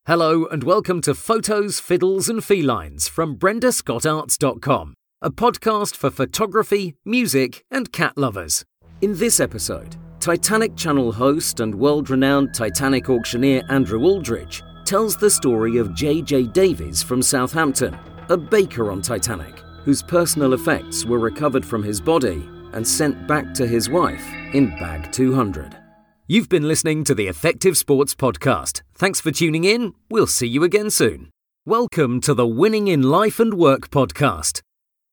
Hello and welcome to Photos, Fiddles and Felines from BrendaScottArts.com, a podcast for photography, music and cat lovers. In this episode, Titanic Channel host and world-renowned Titanic auctioneer Andrew Aldridge tells the story of J.J. Davies from Southampton, a baker on Titanic, whose personal effects were recovered from his body and sent back to his wife in bag 200. You've been listening to the Effective Sports Podcast. Thanks for tuning in. We'll see you again soon. Welcome to the Winning in Life and Work podcast.